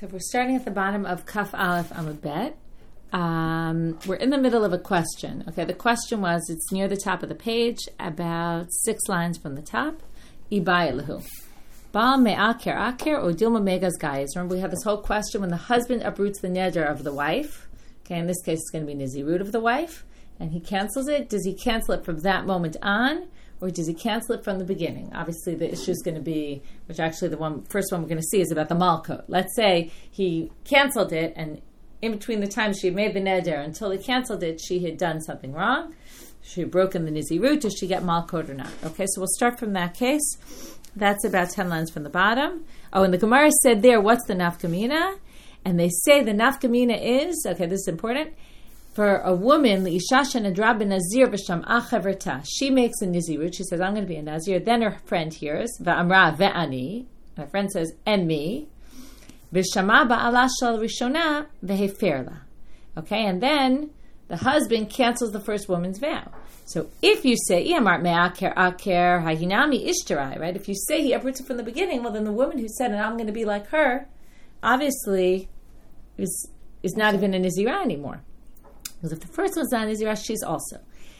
So we're starting at the bottom of Kaf Aleph Amud Bet. We're in the middle of a question. Okay, the question was, it's near the top of the page, about 6 lines from the top. Ibayelahu. Baal me'aker aker or dilma megas gayes. Remember, we had this whole question when the husband uproots the neder of the wife. Okay, in this case, it's going to be nizirut of the wife, and he cancels it. Does he cancel it from that moment on, or does he cancel it from the beginning? Obviously, the issue is going to be, which actually the first one we're going to see is about the malkot. Let's say he canceled it, and in between the time she made the neder until he canceled it, she had done something wrong. She had broken the nizirut. Does she get malkot or not? Okay, so we'll start from that case. That's about 10 lines from the bottom. Oh, and the Gemara said there, what's the nafkamina? And they say the nafkamina is, okay, this is important, for a woman, l'ishasha nadra b'nazir v'sham achaverta. She makes a nizirut. She says, I'm going to be a nazir. Then her friend hears, v'amra ve'ani. Her friend says, and me. V'shama ba'ala shal rishona v'heferla. Okay, and then the husband cancels the first woman's vow. So if you say, me'aker aker hahinami ishtarai, right? If you say he uproots it from the beginning, well, then the woman who said, and I'm going to be like her, obviously is not even a nizirah anymore. Because if the first one's not a nizirah, she's also.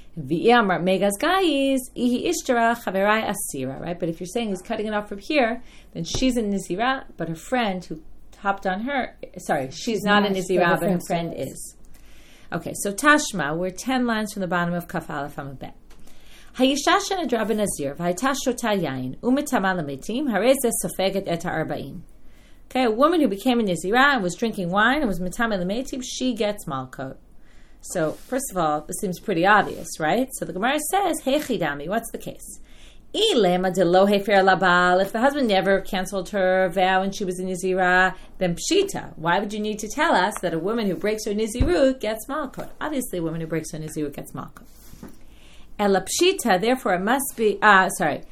Right? But if you're saying he's cutting it off from here, then she's a nizirah, but her friend who hopped on her, she's not a nizirah, but her friend is. Okay, so Tashma, we're 10 lines from the bottom of Kaf Aleph Amud Bet. Hayishasha nadra b'nazir v'haytashota yain u'mitama l'metim harei zeh sofeget et ha'arba'im. Okay, a woman who became a nizirah and was drinking wine and was mitama l'metim, she gets malkot. So, first of all, this seems pretty obvious, right? So the Gemara says, Hey chidami, what's the case? If the husband never canceled her vow and she was a nizirah, then pshita. Why would you need to tell us that a woman who breaks her nizirut gets malkot? Obviously, a woman who breaks her nizirut gets malkot. Ela pshita, therefore it must be, tzricha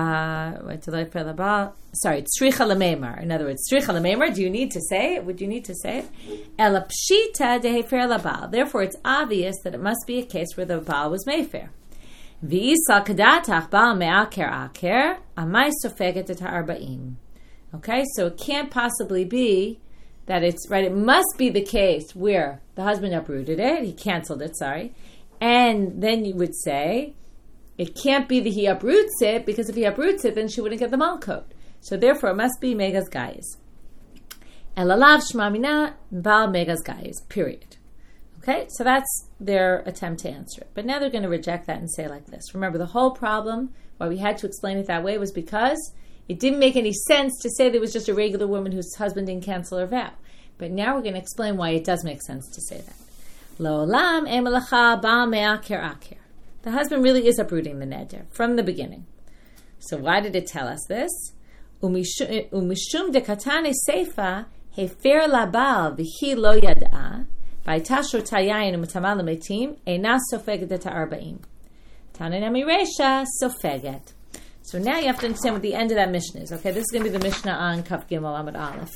l'meimar. In other words, tzricha l'meimar, do you need to say it? Would you need to say it? Ela pshita dehefer labal. Therefore, it's obvious that it must be a case where the baal was mayfair. V'isa kadatach baal me'aker aker, amai sofeget et ha'arba'im. Okay, so it can't possibly be that it's, right, it must be the case where the husband uprooted it, he canceled it, and then you would say, it can't be that he uproots it, because if he uproots it, then she wouldn't get the malkot. So therefore, it must be megas gayes. Elalav shmamina baal megas gayes, period. Okay, so that's their attempt to answer it. But now they're going to reject that and say like this. Remember, the whole problem, why we had to explain it that way, was because it didn't make any sense to say there was just a regular woman whose husband didn't cancel her vow. But now we're going to explain why it does make sense to say that. Lo'olam emelacha baal me'aker aker. The husband really is uprooting the neder from the beginning. So why did it tell us this? Umishum dekatane seifa hefer labal v'hi lo yad'a. So now you have to understand what the end of that Mishnah is. Okay, this is going to be the Mishnah on Kaf Gimel Amud Aleph.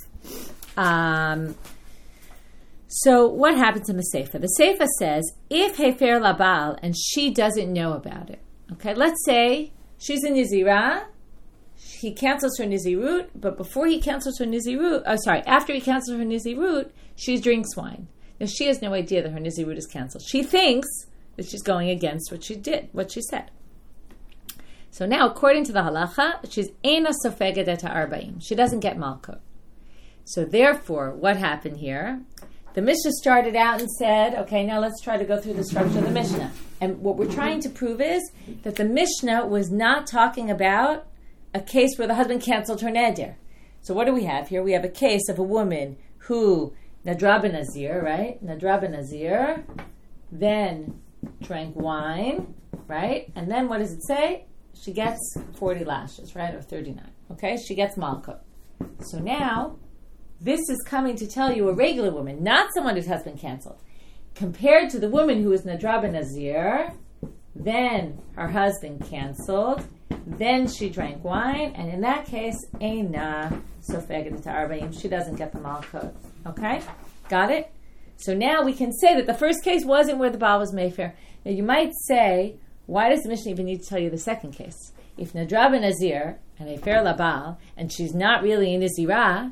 So what happens in the Seifa? The Seifa says, if Hefer Labal and she doesn't know about it. Okay, let's say she's a Nizirah, he cancels her Nizirut, but before he cancels her Nizirut, after he cancels her Nizirut, she drinks wine. Now, she has no idea that her nizirut is canceled. She thinks that she's going against what she said. So now, according to the halacha, she's eina sofeget et ha'arba'im. She doesn't get malkot. So therefore, what happened here? The Mishnah started out and said, okay, now let's try to go through the structure of the Mishnah. And what we're trying to prove is that the Mishnah was not talking about a case where the husband canceled her neder. So what do we have here? We have a case of a woman who Nadra b'nazir, right? Nadra b'nazir, then drank wine, right? And then what does it say? She gets 40 lashes, right? Or 39. Okay? She gets malkot. So now, this is coming to tell you a regular woman, not someone whose husband canceled. Compared to the woman who is Nadra b'nazir, then her husband canceled, then she drank wine, and in that case, eina sofeget et ha'arba'im. She doesn't get the malkot. Okay? Got it? So now we can say that the first case wasn't where the Baal was Mayfair. Now you might say, why does the Mishnah even need to tell you the second case? If Nadra b'nazir and Hefer labal, and she's not really a Nizirah,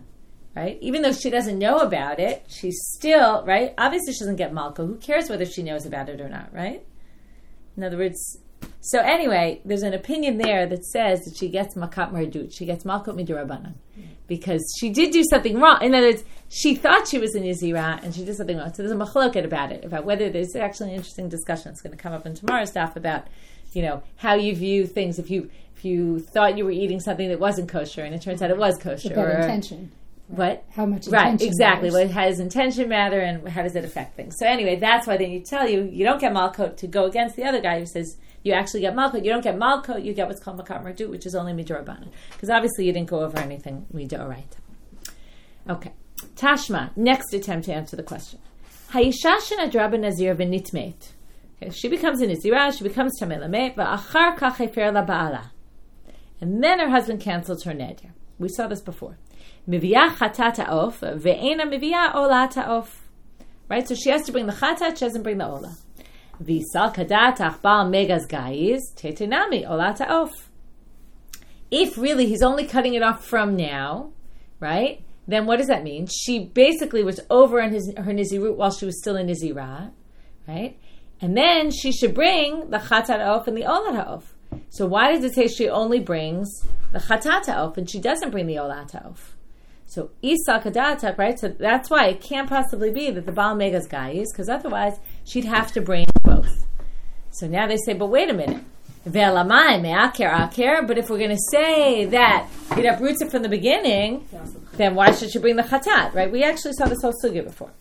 right? Even though she doesn't know about it, she's still, right? Obviously, she doesn't get malka. Who cares whether she knows about it or not, right? In other words, so anyway, there's an opinion there that says that she gets makat mardut. She gets malkut midurabanan. Because she did do something wrong. In other words, she thought she was a nizira and she did something wrong. So there's a machloket about it, about whether there's actually an interesting discussion. It's going to come up in tomorrow's daf about, how you view things. If you thought you were eating something that wasn't kosher and it turns out it was kosher. Or intention. What? How much intention Right, exactly. matters. What does intention matter and how does it affect things? So anyway, that's why they tell you, you don't get malkot to go against the other guy who says you actually get malkot. You don't get malkot, you get what's called makat mardut, which is only midorabanan. Because obviously you didn't go over anything midoraita. Okay. Tashma, next attempt to answer the question. Hayisha shenadraba nazir v'nitmet. Okay, she becomes a nizira, she becomes tamei lamet, v'achar kach hefer la ba'ala. And then her husband cancels her neder. We saw this before. Miviyah chatat ha'of, ve'ena miviyah olat ha'of. Right? So she has to bring the chatat, she doesn't bring the olah. V'sal kadat achbal megas gaiz, tetenami olat ha'of. If really he's only cutting it off from now, right? Then what does that mean? She basically was over on her nizirut while she was still in nizirah, right? And then she should bring the chatat ha'of and the olat ha'of. So why does it say she only brings the chatat ha'of and she doesn't bring the olat ha'of? So isa kadata, right? So that's why it can't possibly be that the Baal Megas guy is, because otherwise she'd have to bring both. So now they say, but wait a minute. Ve'lamai me'aker aker. But if we're going to say that it uproots it from the beginning, then why should she bring the chatat, right? We actually saw this whole sugya before.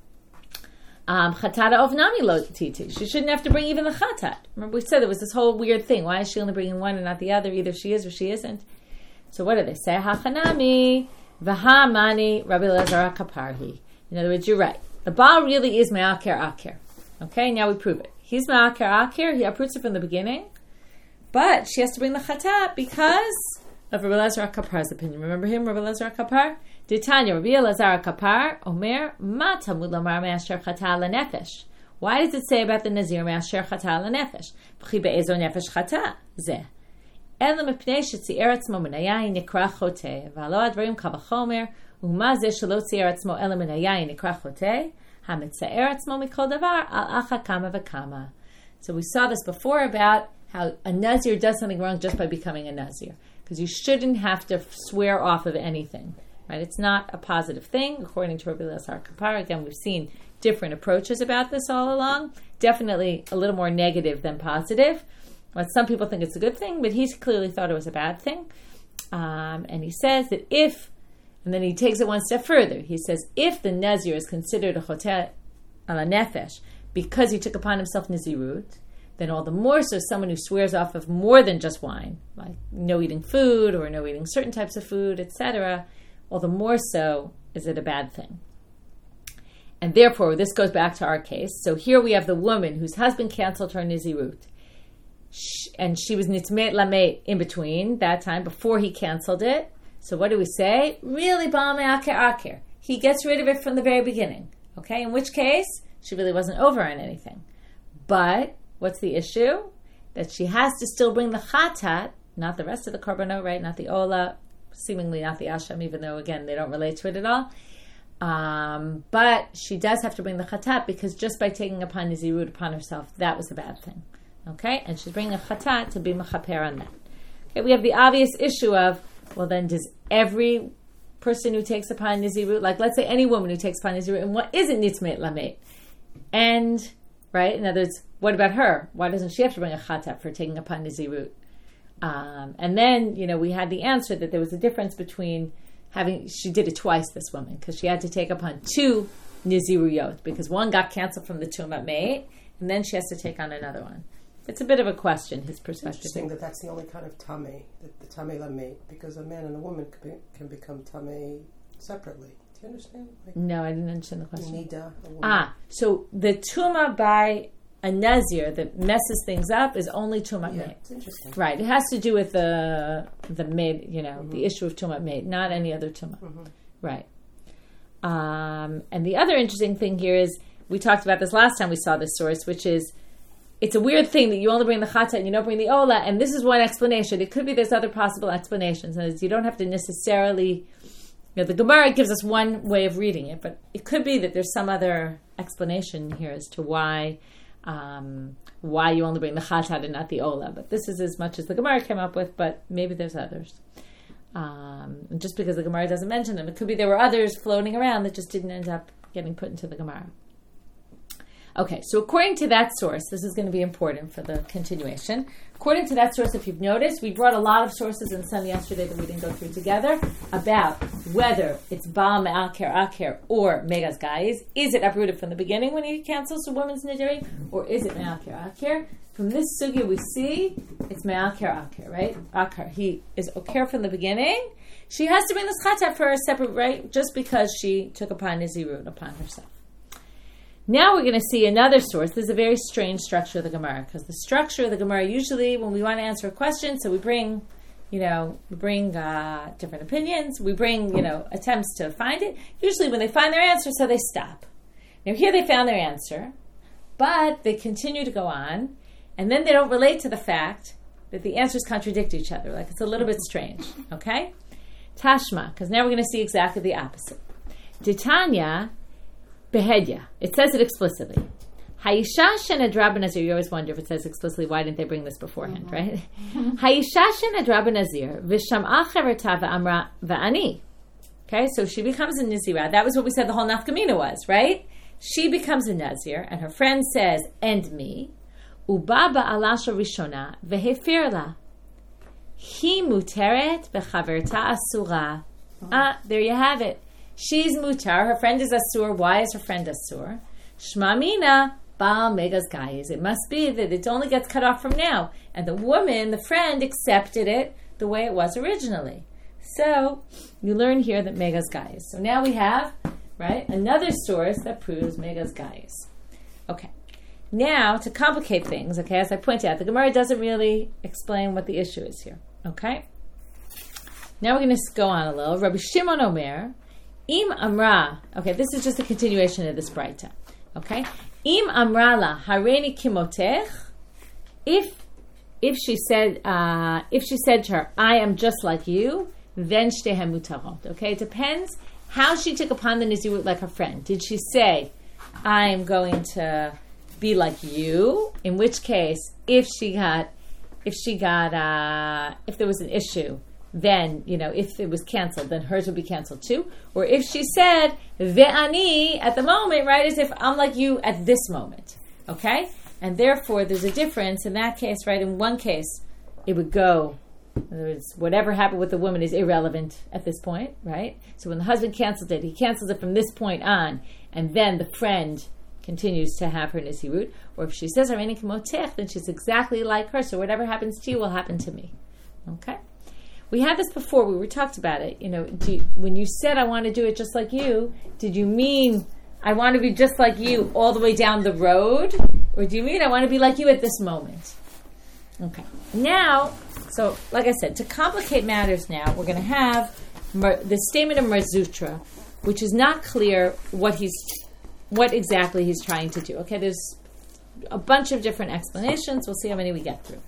Chatat of nami lo titi. She shouldn't have to bring even the chatat. Remember we said there was this whole weird thing. Why is she only bringing one and not the other? Either she is or she isn't. So what do they say? Hachanami v'ha mani Rabbi Elazar kaparhi. In other words, you're right. The Baal really is me'aker aker. Okay, now we prove it. He's me'aker aker. He uproots it from the beginning. But she has to bring the chatat because of Rabbi Elazar Kapar's opinion. Remember him, Rabbi Elazar Kapar? Ditanya, Rabbi Elazar Kapar, Omer, Ma tamud lamar me'asher chata lenefesh. Why does it say about the Nazir me'asher chata lenefesh? V'chi be'ezo nefesh chata zeh. Ela mepnei shetzi'er atzmo min hayayin nikra choteh, v'alo advarim kal v'chomer, u'ma zeh shelo tzi'er atzmo ela min hayayin nikra choteh, hametza'er atzmo mikol davar al acha kama v'kama. So we saw this before about how a Nazir does something wrong just by becoming a Nazir. Because you shouldn't have to swear off of anything. Right? It's not a positive thing, according to Rabbi Elazar Kapar. Again, we've seen different approaches about this all along. Definitely a little more negative than positive. But some people think it's a good thing, but he clearly thought it was a bad thing. And he says that if, and then he takes it one step further. He says, if the Nazir is considered a choteh ala nefesh because he took upon himself Nazirut, then all the more so someone who swears off of more than just wine, like no eating food or no eating certain types of food, etc., all the more so is it a bad thing. And therefore, this goes back to our case. So here we have the woman whose husband canceled her nizirut. And she was nitmet lamet in between that time, before he canceled it. So what do we say? Really, Baal me'aker aker. He gets rid of it from the very beginning. Okay? In which case, she really wasn't over on anything. But what's the issue? That she has to still bring the chatat, not the rest of the korbanot, right? Not the olah, seemingly not the asham, even though, again, they don't relate to it at all. But she does have to bring the chatat because just by taking upon nizirut upon herself, that was a bad thing. Okay? And she's bringing a chatat to be mechaper on that. Okay, we have the obvious issue of, well, then does every person who takes upon nizirut, like let's say any woman who takes upon nizirut, and what isn't nitmet lamet? And, right, in other words, what about her? Why doesn't she have to bring a chatat for taking upon nizirut? And then, we had the answer that there was a difference between she did it twice, this woman, because she had to take upon two niziruyot, because one got canceled from the tumat meit, and then she has to take on another one. It's a bit of a question, his perspective. It's interesting that's the only kind of tamei, the tamei lamet, because a man and a woman can become tamei separately. Do you understand? No, I didn't understand the question. Nida. So the tuma by a nazir that messes things up is only tumat meit. It's interesting. Right. It has to do with the mid, the issue of tumat meit, not any other tuma. Mm-hmm. Right. And the other interesting thing here is, we talked about this last time we saw this source, which is, it's a weird thing that you only bring the chatat and you don't bring the olah, and this is one explanation. It could be there's other possible explanations, and you don't have to necessarily the Gemara gives us one way of reading it, but it could be that there's some other explanation here as to why you only bring the chatat and not the ola. But this is as much as the Gemara came up with, but maybe there's others. Just because the Gemara doesn't mention them, it could be there were others floating around that just didn't end up getting put into the Gemara. Okay, so according to that source, this is going to be important for the continuation. According to that source, if you've noticed, we brought a lot of sources in some yesterday that we didn't go through together about whether it's Baal Me'aker Aker or Megas Gais. Is it uprooted from the beginning when he cancels a woman's Niduri, or is it Me'aker Aker? From this sugya we see, it's Me'aker Aker, right? Aker, he is Oker from the beginning. She has to bring this chatat for a separate, right? Just because she took upon Nizirut upon herself. Now we're going to see another source. This is a very strange structure of the Gemara, because the structure of the Gemara, usually when we want to answer a question, so we bring different opinions, we bring, attempts to find it. Usually when they find their answer, so they stop. Now here they found their answer, but they continue to go on, and then they don't relate to the fact that the answers contradict each other. Like, it's a little bit strange, okay? Tashma, because now we're going to see exactly the opposite. Titania Behedya. It says it explicitly. Hayisha shenadra b'nazir. You always wonder if it says explicitly, why didn't they bring this beforehand, right? Hayisha shenadra b'nazir v'sham'a cherata v'amra v'ani. Okay, so she becomes a Nazirah. That was what we said the whole nafkamina was, right? She becomes a Nazir, and her friend says, and me. Uba ba'alasha rishona v'hefir la. Hi muteret v'chaverta asura. There you have it. She's mutar. Her friend is asur. Why is her friend asur? Shmamina Baal Megas Gais. It must be that it only gets cut off from now. And the woman, the friend, accepted it the way it was originally. So you learn here that Megas Gais. So now we have, right, another source that proves Megas Gais. Okay. Now, to complicate things, okay, as I pointed out, the Gemara doesn't really explain what the issue is here. Okay? Now we're going to go on a little. Rabbi Shimon Omer, Im Amra, okay, this is just a continuation of this Braita. Okay? Im Amra la Hareini Kimotech, if she said to her, I am just like you, then Shtehem Mutarot. Okay? It depends how she took upon the Nizirut like her friend. Did she say, I am going to be like you? In which case, if there was an issue, then, if it was canceled, then hers would be canceled too. Or if she said, ve'ani, at the moment, right, as if I'm like you at this moment. Okay? And therefore, there's a difference in that case, right? In one case, it would go, in other words, whatever happened with the woman is irrelevant at this point, right? So when the husband cancels it, he cancels it from this point on, and then the friend continues to have her Nizirut. Or if she says, Hareini Kimotech, then she's exactly like her, so whatever happens to you will happen to me. Okay? We had this before. We talked about it. When you said I want to do it just like you, did you mean I want to be just like you all the way down the road, or do you mean I want to be like you at this moment? Okay. Now, so like I said, to complicate matters, now we're going to have the statement of Mar Zutra, which is not clear what exactly he's trying to do. Okay, there's a bunch of different explanations. We'll see how many we get through.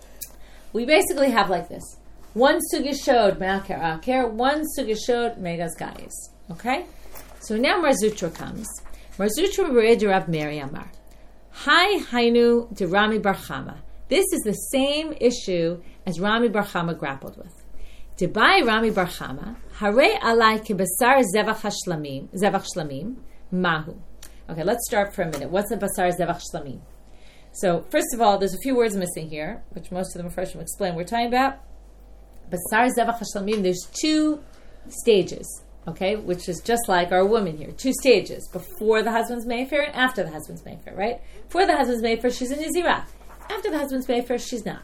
We basically have like this. One sugya showed Me'aker Aker, one sugya showed Megas Gais. Okay? So now Mar Zutra comes. Mar Zutra Bered Rav Meri Amar. Hai Hainu de Rami Bar Chama. This is the same issue as Rami Bar Chama grappled with. Debai Rami Bar Chama, Hare alai kebasar zevach shlamim, mahu. Okay, let's start for a minute. What's a basar zevach shlamim? So, first of all, there's a few words missing here, which most of them first will explain. We're talking about Basar Zevach HaShlamim. There's two stages, okay, which is just like our woman here. Two stages, before the husband's Mayfair and after the husband's Mayfair, right? Before the husband's Mayfair, she's a Nizirah. After the husband's Mayfair, she's not.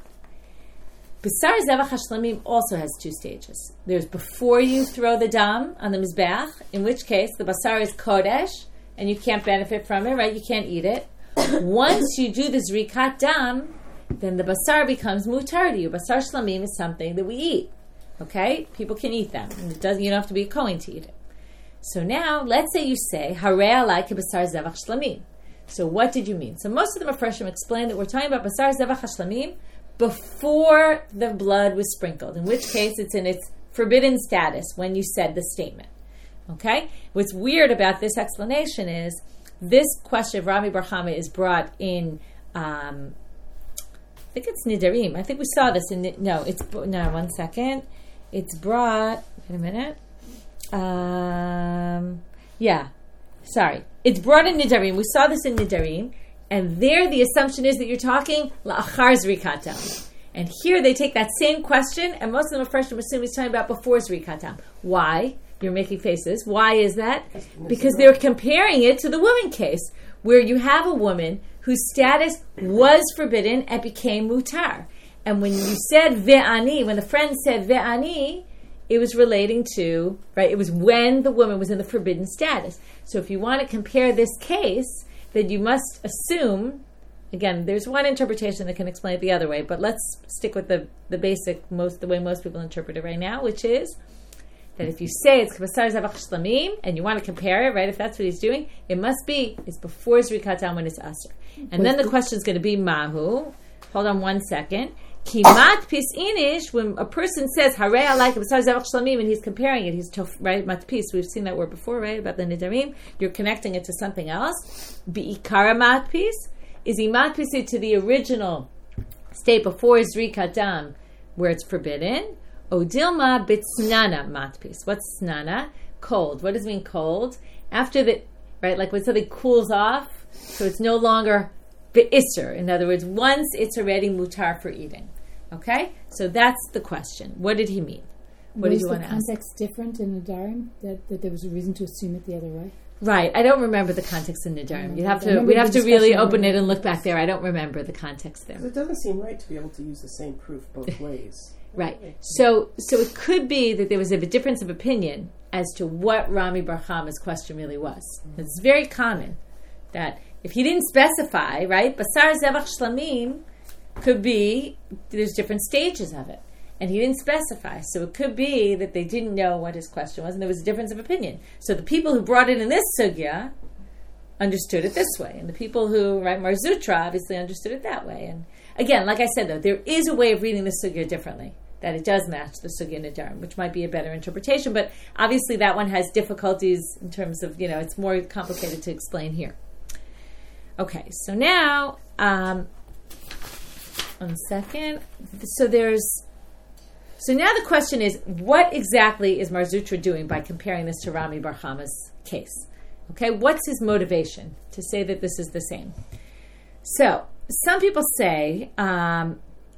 Basar Zevach HaShlamim also has two stages. There's before you throw the dam on the Mizbeach, in which case the Basar is Kodesh, and you can't benefit from it, right? You can't eat it. Once you do the Zrikat Dam, then the basar becomes mutar to you. Basar shlamim is something that we eat. Okay? People can eat them. And you don't have to be a Kohen to eat it. So now, let's say you say, Hare alai ke basar zevach shlamim. So what did you mean? So most of the Mepharshim explain that we're talking about basar zevach shlamim before the blood was sprinkled, in which case it's in its forbidden status when you said the statement. Okay? What's weird about this explanation is this question of Rami Bar Chama is brought in, I think it's Nidarim. I think we saw this in, one second. It's brought, wait a minute. It's brought in Nidarim. We saw this in Nidarim. And there the assumption is that you're talking la'achar zrikatam. And here they take that same question, and most of them first assume he's talking about before zrikatam. Why? You're making faces. Why is that? Because they're comparing it to the woman case, where you have a woman whose status was forbidden and became mutar. And when you said ve'ani, when the friend said ve'ani, it was relating to, right, it was when the woman was in the forbidden status. So if you want to compare this case, then you must assume, again, there's one interpretation that can explain it the other way, but let's stick with the basic, the way most people interpret it right now, which is that if you say it's K'vasar Zavach Shlamim, and you want to compare it, right, if that's what he's doing, it must be, it's before Zrikatam when it's Asr. And then the question is going to be Mahu. Hold on one second. Kimat pis inish, when a person says Harei alai K'vasar Zavach Shlamim, and he's comparing it, he's right, matpis, we've seen that word before, right, about the Nidarim, you're connecting it to something else. Bi'ikara matpis, is he matpis to the original state before Zrikatam, where it's forbidden? Odilma bitsnana matpis. What's snana? Cold. What does it mean cold? After the, right, like when something cools off, so it's no longer be'isser. In other words, once it's already mutar for eating. Okay? So that's the question. What did he mean? What did you want to ask? Was the context different in Nidarim? That there was a reason to assume it the other way? Right. I don't remember the context in Nidarim. We'd have to really open it and look back there. I don't remember the context there. It doesn't seem right to be able to use the same proof both ways. Right. So it could be that there was a difference of opinion as to what Rami Bar Chama's question really was. It's very common that if he didn't specify, right, Basar Zevach Shlamim could be, there's different stages of it. And he didn't specify. So it could be that they didn't know what his question was and there was a difference of opinion. So the people who brought it in this sugya understood it this way. And the people who, right, Mar Zutra obviously understood it that way. And again, like I said though, there is a way of reading the sugya differently. That it does match the sugya Nidarim, which might be a better interpretation, but obviously that one has difficulties in terms of, it's more complicated to explain here. Okay, so now, one second. So now the question is, what exactly is Mar Zutra doing by comparing this to Rami Bar Chama's case? Okay, what's his motivation to say that this is the same? So, some people say that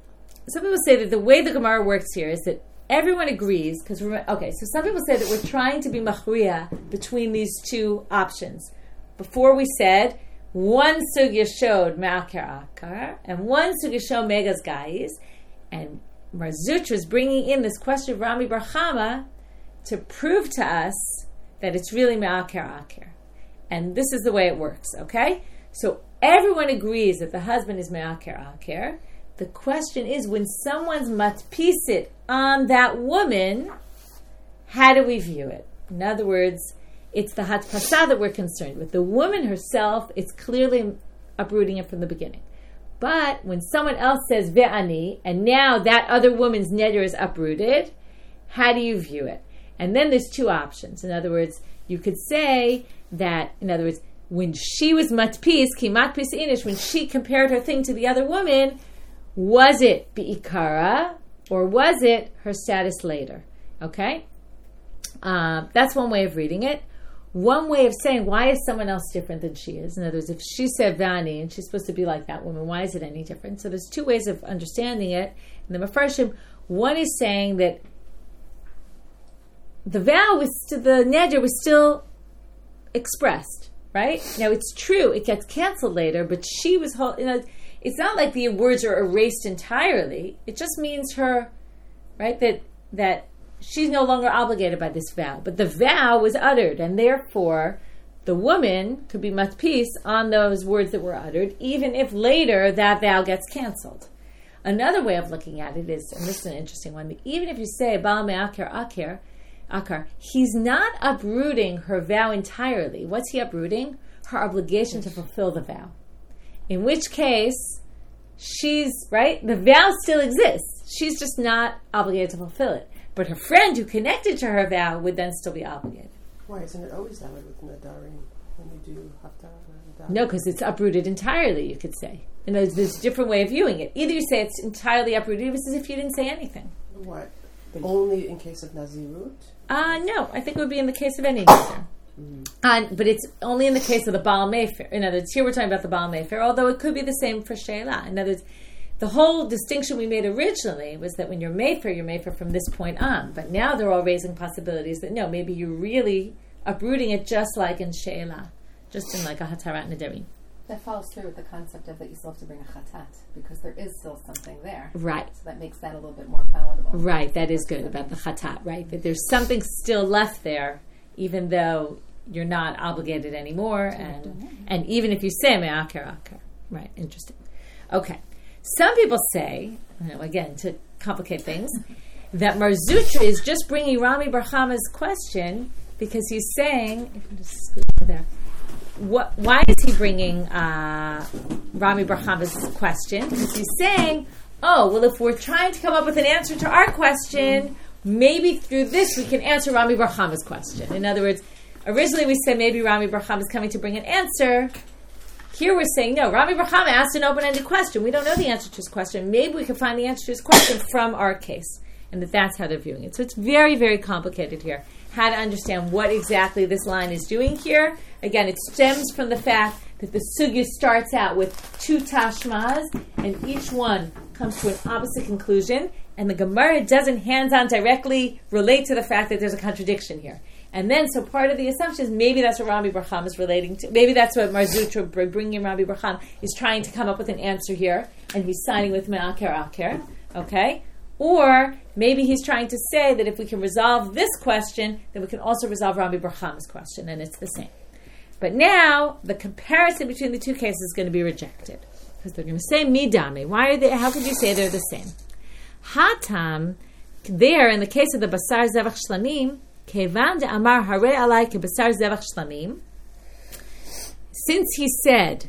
the way the Gemara works here is that everyone agrees, so some people say that we're trying to be machriya between these two options. Before we said, one sugya showed me'aker akar, and one sugya showed megas gais, and Mar Zutra is bringing in this question of Rami Bar Chama to prove to us that it's really me'aker akar. And this is the way it works, okay? So everyone agrees that the husband is me'aker akar. The question is, when someone's matpisit on that woman, how do we view it? In other words, it's the hatpasa that we're concerned with. The woman herself is clearly uprooting it from the beginning. But when someone else says ve'ani, and now that other woman's neder is uprooted, how do you view it? And then there's two options. In other words, you could say that, when she was matpis, ki matpis inish, when she compared her thing to the other woman, was it bi'ikara, or was it her status later? Okay? That's one way of reading it. One way of saying, why is someone else different than she is? In other words, if she said Vani, and she's supposed to be like that woman, why is it any different? So there's two ways of understanding it. And the Mefarshim, one is saying that the vow the neder was still expressed, right? Now it's true, it gets canceled later, but she was, it's not like the words are erased entirely. It just means her, right, that she's no longer obligated by this vow. But the vow was uttered, and therefore the woman could be matpis on those words that were uttered, even if later that vow gets canceled. Another way of looking at it is, and this is an interesting one, that even if you say Baal Me'akar Akar, he's not uprooting her vow entirely. What's he uprooting? Her obligation to fulfill the vow. In which case, she's, right, the vow still exists. She's just not obligated to fulfill it. But her friend who connected to her vow would then still be obligated. Why isn't it always that way with Nadarim when you do Haftarah and Nadarim? No, because it's uprooted entirely, you could say. And there's a different way of viewing it. Either you say it's entirely uprooted, as if you didn't say anything. What? Only in case of Nazirut? No, I think it would be in the case of any Nazir. But it's only in the case of the Baal Mefer. In other words, here we're talking about the Baal Mefer, although it could be the same for Sheila. In other words, the whole distinction we made originally was that when you're Mefer from this point on. But now they're all raising possibilities that no, maybe you're really uprooting it just like in Sheila, just in like a Hatarat Nadarim. That follows through with the concept of that you still have to bring a chatat, because there is still something there. Right. So that makes that a little bit more palatable. Right, that is good about the chatat, right? That there's something still left there, even though you're not obligated anymore, and even if you say me'aker aker. Right, interesting. Okay. Some people say, again, to complicate things, that Mar Zutra is just bringing Rami Bar Chama's question because he's saying, if I just scoot over there, why is he bringing Rami Bar Chama's question? Because he's saying, if we're trying to come up with an answer to our question, maybe through this we can answer Rami Bar Chama's question. In other words, originally we said maybe Rami Bar Chama is coming to bring an answer. Here we're saying, no, Rami Bar Chama asked an open-ended question. We don't know the answer to his question. Maybe we can find the answer to his question from our case. And that's how they're viewing it. So it's very, very complicated here. How to understand what exactly this line is doing here. Again, it stems from the fact that the sugya starts out with two tashmas, and each one comes to an opposite conclusion. And the Gemara doesn't hands-on directly relate to the fact that there's a contradiction here. And then, so part of the assumption is maybe that's what Rami Bar Chama is relating to. Maybe that's what Mar Zutra, bringing in Rami Bar Chama, is trying to come up with an answer here, and he's signing with Me'aker Aker, okay? Or maybe he's trying to say that if we can resolve this question, then we can also resolve Rami Bar Chama's question, and it's the same. But now, the comparison between the two cases is going to be rejected. Because they're going to say midame. Why are they? How could you say they're the same? Hatam, there, in the case of the Basar Zevach Shlamim, Kevan de Amar Hare Alai Ke Basar Zevach Shlamim, since he said,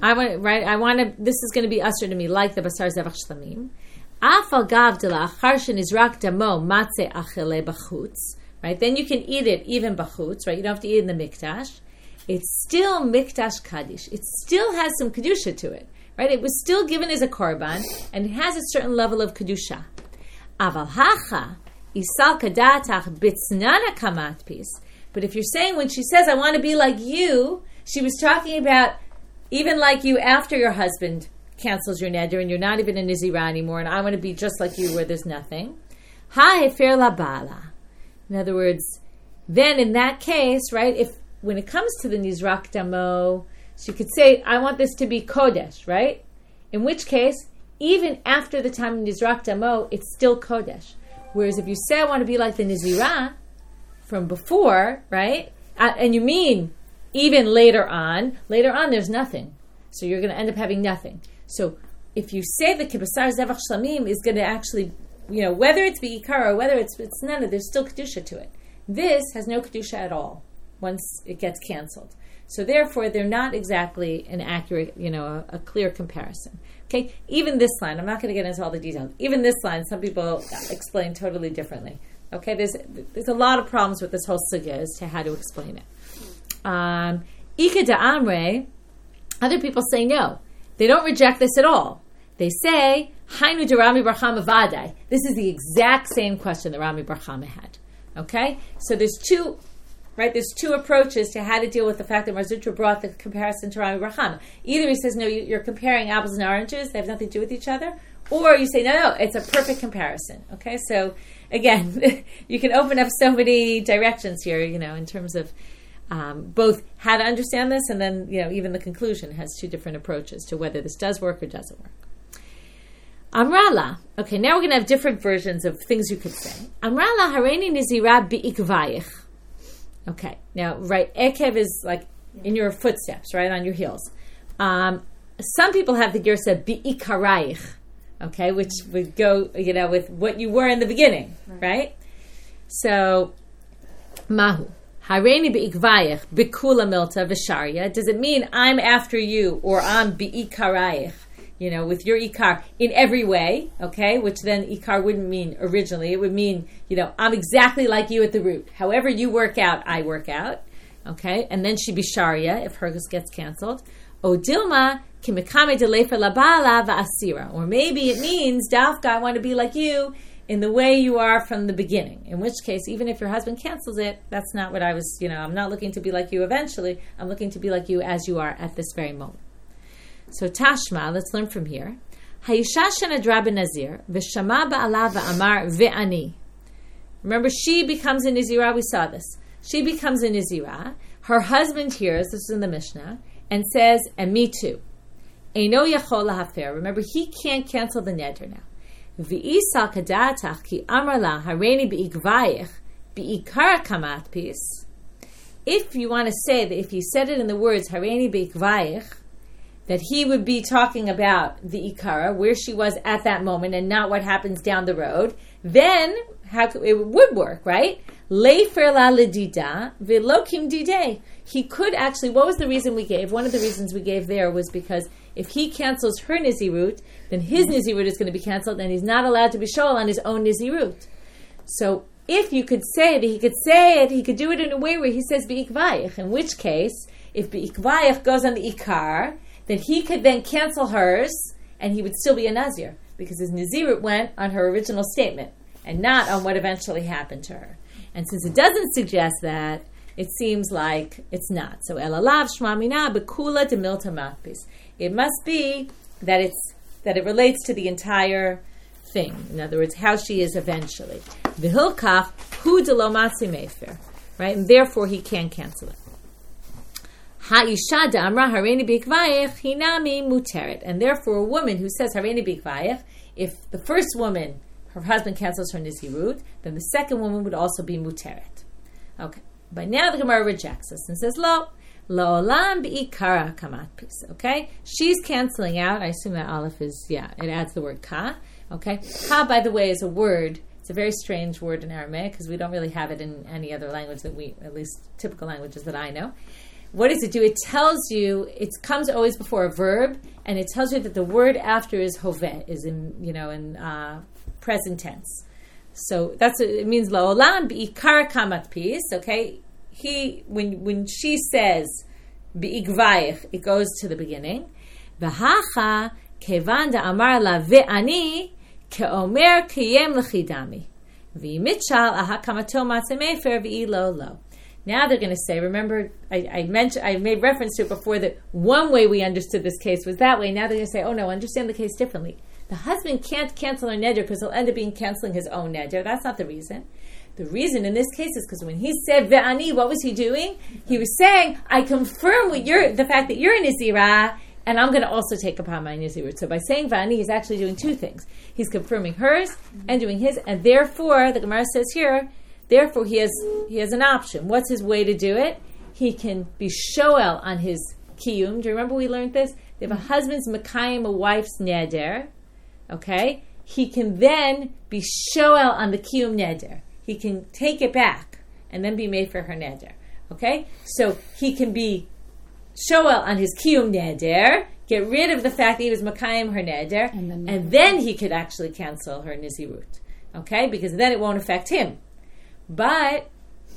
this is going to be usher to me like the Basar Zevach Shlamim, Afal Gav de la Acharshin Izrak Damo Matze Achele Bachutz, right? Then you can eat it even Bachutz, right? You don't have to eat it in the Mikdash. It's still Mikdash Kaddish. It still has some Kedusha to it, right? It was still given as a korban, and it has a certain level of Kedusha. Aval Hacha Isal Kadatach Bitznana Kamat Pis. But if you're saying when she says, I want to be like you, she was talking about even like you after your husband cancels your neder and you're not even a Nizirah anymore, and I want to be just like you where there's nothing. Ha Hefer La Bala. In other words, then in that case, right, if when it comes to the Nizrak Damo, she could say, I want this to be Kodesh, right? In which case, even after the time of Nizrak Damo, it's still Kodesh. Whereas if you say, I want to be like the Nizirah from before, right? And you mean even later on there's nothing. So you're going to end up having nothing. So if you say the Kibasar Zevach Shlamim is going to actually, whether it's Be'ikar or whether it's none, there's still Kedusha to it. This has no Kedusha at all once it gets canceled. So therefore, they're not exactly an accurate, a clear comparison. Okay, even this line, I'm not going to get into all the details. Even this line, some people explain totally differently. Okay, there's a lot of problems with this whole sugya as to how to explain it. Ika da Amre, other people say no. They don't reject this at all. They say, Hainu de Rami Bar Chama Vadai. This is the exact same question that Rami Bar Chama had. Okay, so there's two approaches to how to deal with the fact that Mar Zutra brought the comparison to Rami Bar Chama. Either he says, no, you're comparing apples and oranges, they have nothing to do with each other, or you say, no, it's a perfect comparison. Okay, so again, you can open up so many directions here, in terms of both how to understand this, and then, even the conclusion has two different approaches to whether this does work or doesn't work. Amrala. Okay, now we're going to have different versions of things you could say. Amrala hareini nizira bi'ikvayich. Okay, now, right, ekev is like in your footsteps, right, on your heels. Some people have the girsa bi'ikarayich, okay, which would go, with what you were in the beginning, right? So, mahu, hareini bi'ikvayich, bikula milta v'sharya. Does it mean I'm after you, or I'm bi'ikarayich? with your ikar in every way, okay, which then ikar wouldn't mean originally. It would mean, I'm exactly like you at the root. However you work out, I work out, okay? And then she'd be sharia if hers gets canceled. O dilma kimikame delefa labala va'asira. Or maybe it means, Dafka, I want to be like you in the way you are from the beginning. In which case, even if your husband cancels it, that's not what I was, I'm not looking to be like you eventually. I'm looking to be like you as you are at this very moment. So Tashma, let's learn from here. Hayisha shenadra b'nazir v'shama ba'ala v'amar ve'ani. Remember, she becomes a Nizirah. We saw this. She becomes a Nizirah. Her husband hears, this is in the Mishnah, and says, and me too. Eino yachol lahafer. Remember, he can't cancel the neder now. V'isal kadatach ki amar la hareini be'ikvayich be'ikara kamat pis. If you want to say that if he said it in the words hareini be'ikvayich, that he would be talking about the ikara, where she was at that moment, and not what happens down the road, then it would work, right? Leifer la ledida velokim dide. He could actually, what was the reason we gave? One of the reasons we gave there was because if he cancels her nizirut, then his nizirut is going to be canceled, and he's not allowed to be shoal on his own nizirut. So if you could say that he could say it, he could do it in a way where he says be'ikvayich, in which case, if be'ikvayich goes on the ikar, then he could then cancel hers, and he would still be a Nazir, because his Nazirut went on her original statement, and not on what eventually happened to her. And since it doesn't suggest that, it seems like it's not. So, elalav shmamina bekula de milta matpis. It must be that it relates to the entire thing. In other words, how she is eventually. V'hilkach hu de lo matzi mefer. Right? And therefore he can cancel it. Ha'isha da'amra hareini b'ikvayich hinami muteret. And therefore a woman who says hareini b'ikvayich, if the first woman, her husband cancels her nizirut, then the second woman would also be muteret. Okay. But now the Gemara rejects this and says, lo olam b'ikara kamat pis. Okay? She's canceling out. I assume that aleph is, it adds the word ka. Okay? Ka, by the way, is a word. It's a very strange word in Aramaic because we don't really have it in any other language at least typical languages that I know. What does it do? It tells you, it comes always before a verb, and it tells you that the word after is hoveh, is in present tense. So it means la'olam bi'ikar kamat pis. Okay, when she says bi'ikvayich, it goes to the beginning. V'hacha kevan da'amar la ve'ani ke'omer kiyem l'chidami v'mitchal aha kamato matzemefer v'ilo lo. Now they're going to say, remember, I made reference to it before that one way we understood this case was that way. Now they're going to say, oh no, understand the case differently. The husband can't cancel her neder because he'll end up being canceling his own neder. That's not the reason. The reason in this case is because when he said ve'ani, what was he doing? He was saying, I confirm with the fact that you're a nizirah, and I'm going to also take upon my nizirut. So by saying ve'ani, he's actually doing two things. He's confirming hers and doing his, and therefore, the Gemara says here, therefore, he has an option. What's his way to do it? He can be shoel on his kiyum. Do you remember we learned this? If a husband's makayim a wife's neder, okay, he can then be shoel on the kiyum neder. He can take it back and then be made for her neder. Okay, so he can be shoel on his kiyum neder, get rid of the fact that he was makayim her neder, and then he could actually cancel her nizirut. Okay, because then it won't affect him. But,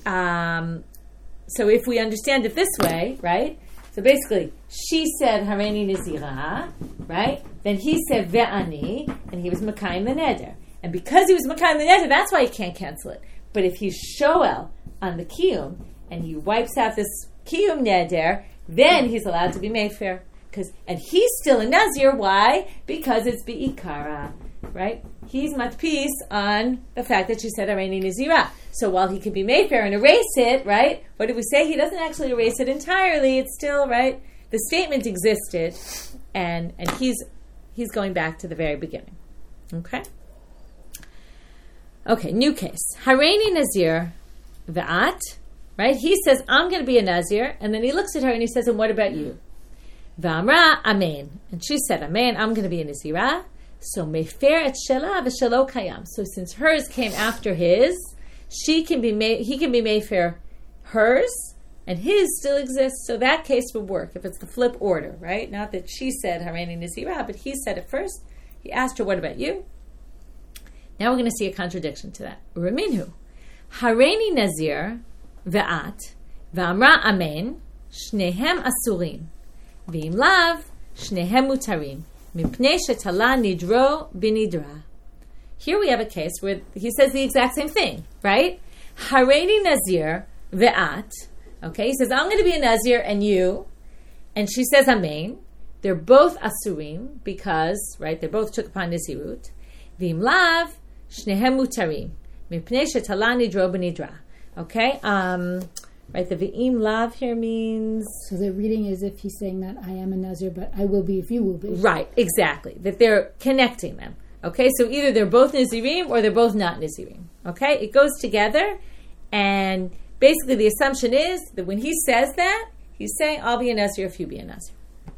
so if we understand it this way, right? So basically, she said, Hareini Nizirah, right? Then he said, Ve'ani, and he was Makayim the Neder. And because he was Makayim the Neder, that's why he can't cancel it. But if he's Shoel on the Kiyum, and he wipes out this Kiyum Neder, then he's allowed to be Mayfair. And he's still a Nazir. Why? Because it's Bi'ikara, right? He's matpis on the fact that she said Hareini Nizirah. So while he could be Mayfair and erase it, right? What did we say? He doesn't actually erase it entirely. It's still, right? The statement existed, and he's going back to the very beginning. Okay? Okay, new case. Hareini Nazir v'at, right? He says, I'm going to be a Nazir, and then he looks at her and he says, and what about you? V'amra, amen. And she said, amen, I'm going to be a Nazirah. So mefer et shela v'shelo kayam. So since hers came after his, he can be mefer hers, and his still exists, so that case would work if it's the flip order, right? Not that she said Hareini Nazira, but he said it first. He asked her, what about you? Now we're going to see a contradiction to that. Uraminu. Hareini Nazir ve'at ve'amra amen shnehem asurim ve'im lav shnehem mutarim mipnei shetala nidro binidra. Here we have a case where he says the exact same thing, right? Hareini Nazir ve'at. Okay, he says, I'm going to be a Nazir and you. And she says, Amen. They're both asurim because, right, they both took upon Nazirut. V'im lav shnehem mutarim mipnei shetala nidro b'nidra. Okay, right, the v'im lav here means... So the reading is if he's saying that I am a Nazir, but I will be if you will be. Right, exactly. That they're connecting them. Okay, so either they're both Nazirim or they're both not Nazirim. Okay, it goes together, and basically the assumption is that when he says that, he's saying, I'll be a Nazir if you be a Nazir.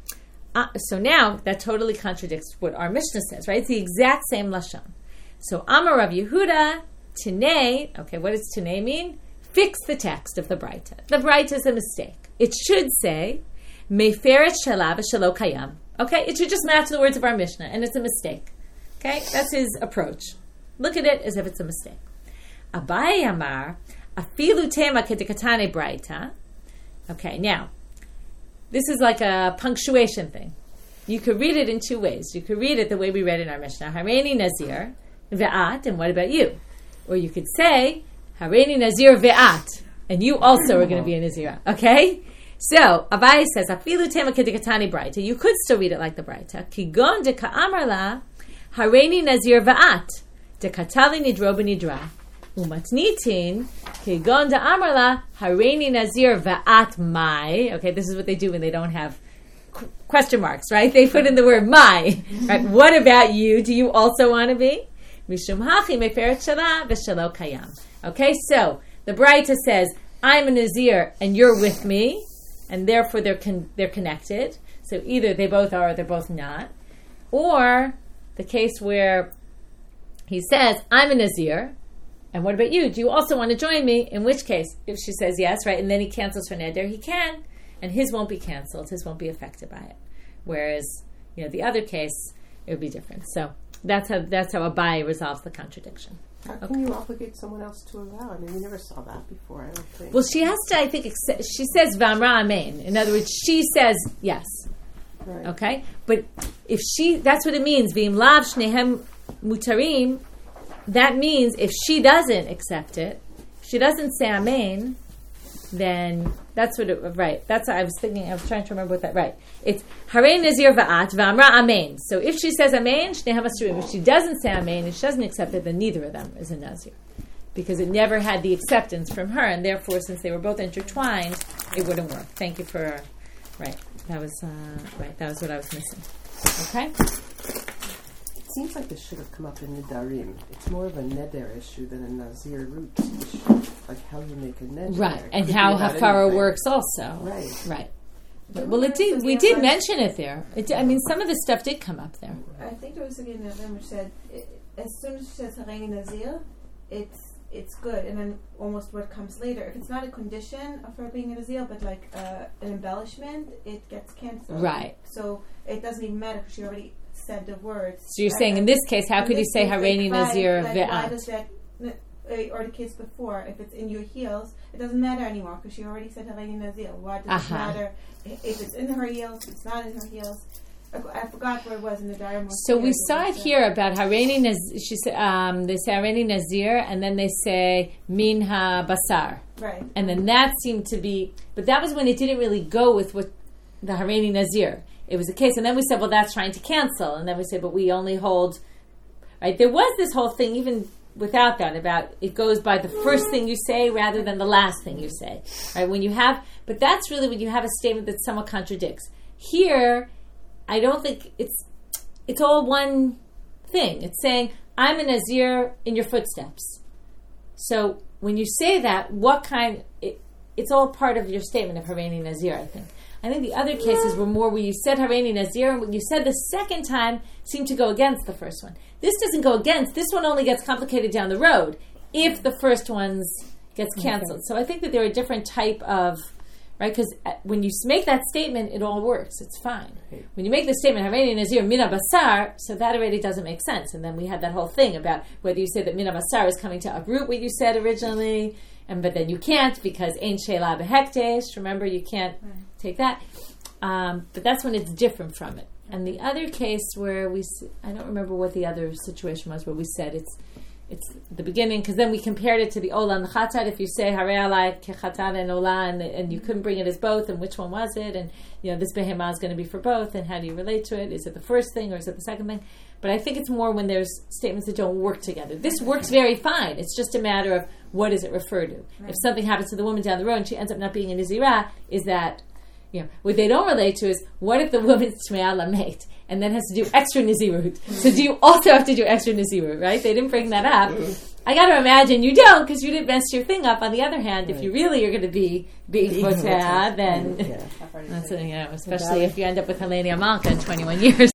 So now, that totally contradicts what our Mishnah says, right? It's the exact same Lashon. So, Amar Rav Yehuda, Tanei, okay, what does Tanei mean? Fix the text of the Braita. The Braita is a mistake. It should say, Meferet Shalav Shelo Kayam. Okay, it should just match the words of our Mishnah, and it's a mistake. Okay, that's his approach. Look at it as if it's a mistake. Abai Amar, Afilu Tema Kedikatane Braita. Okay, now, this is like a punctuation thing. You could read it in two ways. You could read it the way we read in our Mishnah, Hareini Nazir ve'at, and what about you? Or you could say, Hareini Nazir ve'at, and you also are going to be a Nazira. Okay? So, Abai says, Afilu Tema Kedikatane Braita. You could still read it like the Braita. Kigon de ka'amar la, Hareini Nazir ve'at, de katali nidro b'nidra. Umatnitin, Kegon da Amarla, Hareini Nazir va'at mai. Okay, this is what they do when they don't have question marks, right? They put in the word mai. Right? What about you? Do you also want to be? Mishum hachi meferet shala v'shelo kayam. Okay, so the Braita says, I'm a Nazir and you're with me, and therefore they're connected. So either they both are or they're both not. Or the case where he says, I'm a Nazir, and what about you? Do you also want to join me? In which case, if she says yes, right, and then he cancels her neder, he can, and his won't be canceled. His won't be affected by it. Whereas, the other case, it would be different. So that's how Abai resolves the contradiction. How can you obligate someone else to allow? I mean, we never saw that before, I don't think. Well, she has to, I think, she says Vamra Amen. In other words, she says yes. Right. Okay? But if that's what it means, V'im lav shnehem mutarim, that means if she doesn't accept it, if she doesn't say Amen, then that's what it, right. That's what I was thinking. I was trying to remember what that, right. It's Hareini Nazir va'at v'amra Amen. So if she says Amen, shnehem asurim. If she doesn't say Amen and she doesn't accept it, then neither of them is a Nazir. Because it never had the acceptance from her, and therefore, since they were both intertwined, it wouldn't work. Thank you for, right. That was, right. That was what I was missing. Okay? It seems like this should have come up in Nidarim. It's more of a neder issue than a Nazir root issue. Like how you make a neder. Right, and how Hafara works also. Right. Right. Well, it did. We did mention it there. I mean, some of the stuff did come up there. I think there was a Nidarim which said, as soon as she says Hareini Nazir, it's good, and then almost what comes later. If it's not a condition of her being a Nazir, but like an embellishment, it gets cancelled. Right. So it doesn't even matter because she already said the words. So you're saying in this case, how could you say Hareini Nazir Why ve'at? does that, or the case before, if it's in your heels, it doesn't matter anymore because she already said Hareini Nazir. Why does it matter if it's in her heels, if it's not in her heels? I forgot where it was in the diary. So we saw it here about Hareini Nazir. She said they say Hareini Nazir, and then they say Min ha basar. Right. And then that seemed to be, but that was when it didn't really go with what the Hareini Nazir. It was a case, and then we said, well, that's trying to cancel, and then we said, but we only hold, right? There was this whole thing, even without that, about it goes by the first thing you say rather than the last thing you say, right? When you have, but that's really when you have a statement that somewhat contradicts. Here, I don't think it's all one thing. It's saying, I'm a Nazir in your footsteps. So when you say that, it's all part of your statement of Hareini Nazir, I think. I think the other cases were more where you said Hareini Nazir, and what you said the second time seemed to go against the first one. This doesn't go against. This one only gets complicated down the road if the first one gets canceled. So I think that there are a different type of, right? Because when you make that statement, it all works. It's fine. When you make the statement, Hareini Nazir Mina Basar, so that already doesn't make sense. And then we had that whole thing about whether you say that Mina Basar is coming to uproot what you said originally, but then you can't because Ein Sheila Behektesh. Remember, you can't take that. But that's when it's different from it. And the other case where I don't remember what the other situation was, where we said it's the beginning, because then we compared it to the Ola and the Chatat. If you say Harei Alai Kechatat and Ola, and you couldn't bring it as both, and which one was it? And this Behemah is going to be for both, and how do you relate to it? Is it the first thing or is it the second thing? But I think it's more when there's statements that don't work together. This works very fine. It's just a matter of what does it refer to. Right. If something happens to the woman down the road and she ends up not being a Nazirah, is that, what they don't relate to is, what if the woman's Tmea Lamet and then has to do extra Nazirut? So do you also have to do extra Nazirut, right? They didn't bring that up. I got to imagine you don't, because you didn't mess your thing up. On the other hand, if you really are going to be being Potea, then that's especially if you end up with Helenia Malka in 21 years.